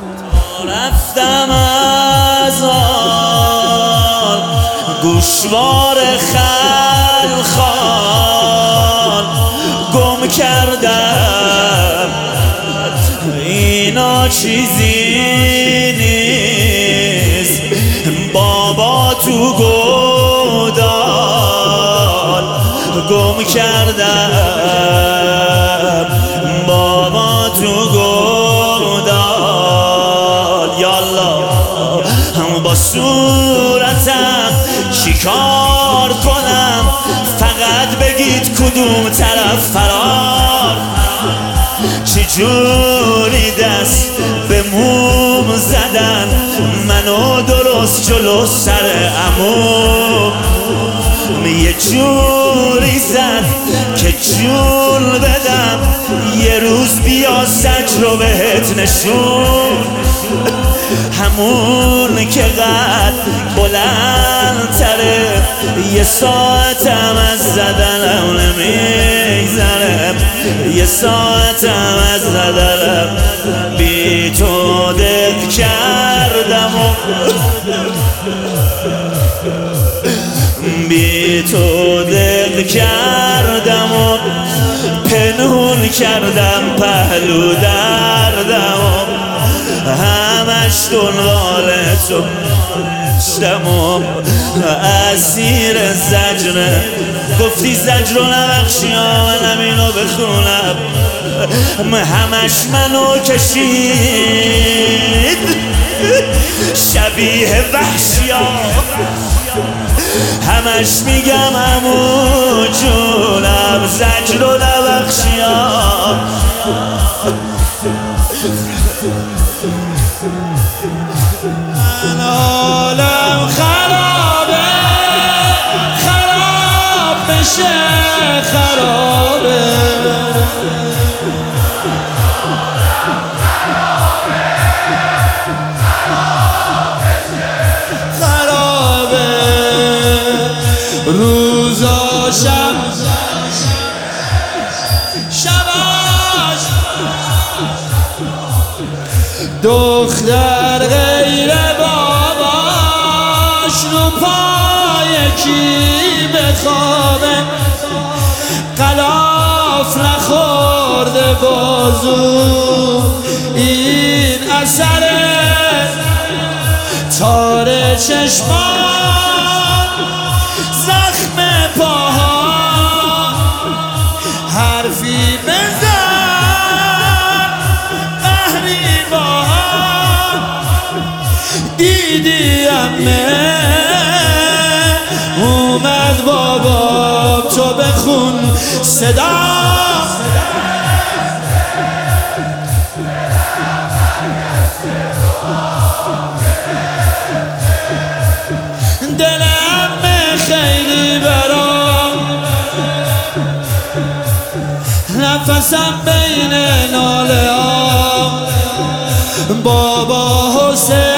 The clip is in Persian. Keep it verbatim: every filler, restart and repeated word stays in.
رفتم از آن گوشوار خلخال، گم کردم اینا چیزی نیست. بابا تو گودال گم کردم، بابا تو گودال. یالا هم با صورتم چیکار کنم؟ فقط بگید کدوم طرف فرار. چجوری دست به موم زدن منو درست جلو سر عموم؟ یه جوری زد که جون بدم، یه روز بیا سج رو بهت نشون. همون که قد بلندتره، یه ساعتم از زدنم نمیگذرم، یه ساعتم از زدنم بی تو دق کردم و بی تو دق کردم و پنهون کردم پهلو دردم و همش دنبال تو شدم و اسیر زجره. گفتی زجر رو نبخشی آمدم اینو بخونم، همش منو کشید شبیه وحشیا. همش میگم همون جونم زجر رو نبخشی. من حالم خرابه، خراب بشه خرابه. خرابه روزا شب شباش دختر غیر باباش رو پای کی بخوابه. غلاف نخورده بازو این اثره، تار چشمان زخم پاها. حرفی بزن قهری باها، دیدی امه اومد بابا تو بخون صدا. دلم خیلی برام، نفسم بین ناله ها. بابا حسین